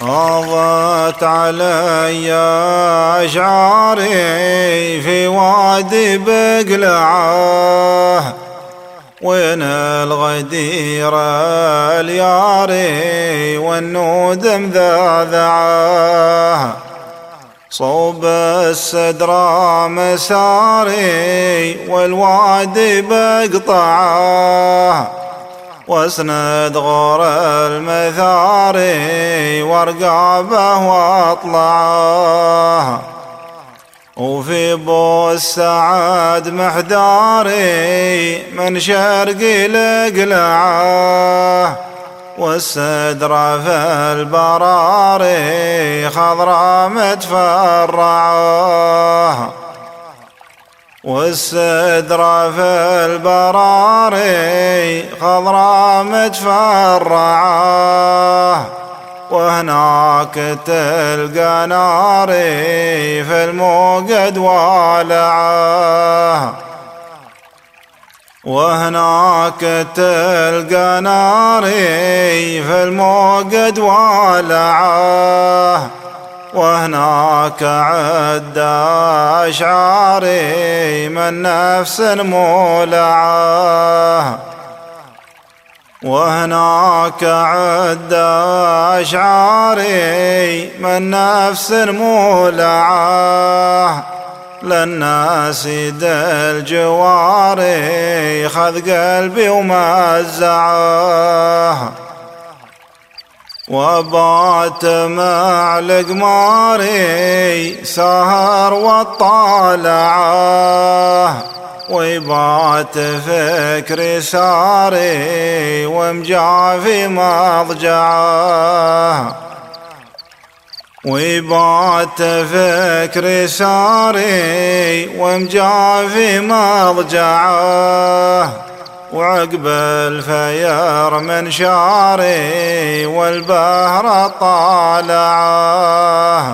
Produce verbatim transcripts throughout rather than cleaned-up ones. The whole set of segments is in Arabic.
فاضت علي أشعاري في وادي بقلعه، وين الغدير الياري والنود مذاذعه، صوب السدر مساري والوادي بقطعه، واسند غور المثاري وارقابه واطلعه، وفي بو السعد محداري من شرقي لقلعه، والسدرة في البراري خضرا متفرعه، والسدرة في البراري خضرا متفرعه، وهناك تلقى ناري في الموقد والعه، وهناك تلقى ناري في الموقد والعه، وهناك عد أشعاري من نفس مولعه، وهناك عد أشعاري من نفس مولعه، للناس يد الجواري خذ قلبي ومزعه، وبات مع القماري سهر وطالعه، ويبات فكري ساري ومجافي مضجعه، ويبات فكري ساري ومجافي مضجعه، وعقب الفير من شاري والبهر طالعه،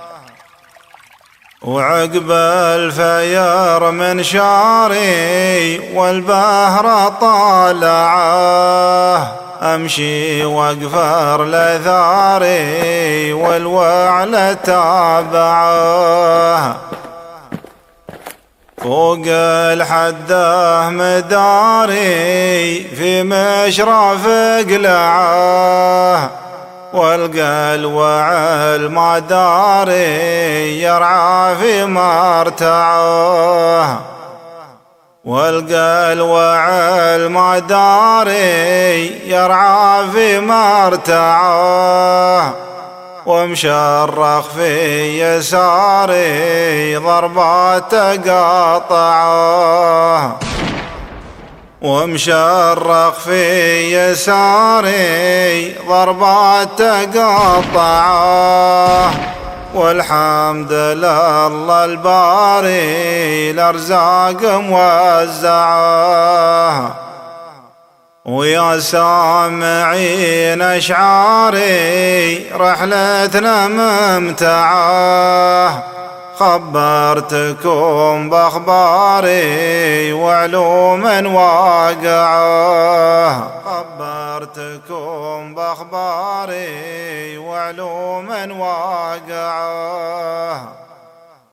وعقب الفير من شاري والبهر طالعه، أمشي واقفر لثاري والوعل تابعه، فوق الحده مداري في مشرف قلعه، والقى الوعل ما داري يرعى في مرتعه، والقى الوعل ما داري يرعى في مرتعه، ومشرخ في يساري ضربات قاطعه، ومشرخ في يساري ضربات قاطعه، والحمد لله الباري الارزاق موزعه، ويا سامعين اشعاري رحلتنا ممتعه، خبرتكم باخباري وعلوم واقعه، خبرتكم باخباري وعلوم واقعه.